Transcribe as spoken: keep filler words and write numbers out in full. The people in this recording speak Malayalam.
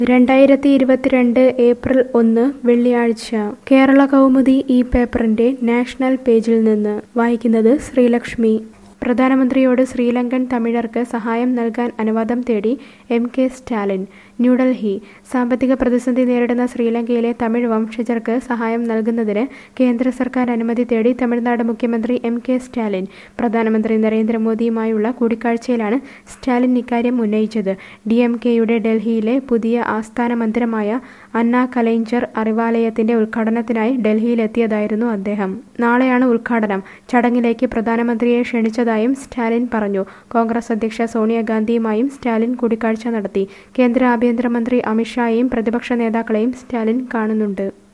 രണ്ടായിരത്തി ഇരുപത്തിരണ്ട് ഏപ്രിൽ ഒന്ന് വെള്ളിയാഴ്ച കേരള കൗമുദി ഈ പേപ്പറിന്റെ നാഷണൽ പേജിൽ നിന്ന് വായിക്കുന്നത് ശ്രീലക്ഷ്മി. പ്രധാനമന്ത്രിയോട് ശ്രീലങ്കൻ തമിഴർക്ക് സഹായം നൽകാൻ അനുവാദം തേടി എം കെ സ്റ്റാലിൻ. ന്യൂഡൽഹി. സാമ്പത്തിക പ്രതിസന്ധി നേരിടുന്ന ശ്രീലങ്കയിലെ തമിഴ് വംശജർക്ക് സഹായം നൽകുന്നതിന് കേന്ദ്ര സർക്കാർ അനുമതി തേടി തമിഴ്നാട് മുഖ്യമന്ത്രി എം കെ സ്റ്റാലിൻ. പ്രധാനമന്ത്രി നരേന്ദ്രമോദിയുമായുള്ള കൂടിക്കാഴ്ചയിലാണ് സ്റ്റാലിൻ ഇക്കാര്യം ഉന്നയിച്ചത്. ഡി എം കെയുടെ ഡൽഹിയിലെ പുതിയ ആസ്ഥാന മന്ദിരമായ അന്നാ കലൈഞ്ചർ അറിവാലയത്തിന്റെ ഉദ്ഘാടനത്തിനായി ഡൽഹിയിലെത്തിയതായിരുന്നു അദ്ദേഹം. നാളെയാണ് ഉദ്ഘാടനം. ചടങ്ങിലേക്ക് പ്രധാനമന്ത്രിയെ ക്ഷണിച്ചതായും സ്റ്റാലിൻ പറഞ്ഞു. കോൺഗ്രസ് അധ്യക്ഷ സോണിയാഗാന്ധിയുമായും സ്റ്റാലിൻ കൂടിക്കാഴ്ച നടത്തി. കേന്ദ്ര ആഭ്യന്തരമന്ത്രി അമിത്ഷായെയും പ്രതിപക്ഷ നേതാക്കളെയും സ്റ്റാലിൻ കാണുന്നുണ്ട്.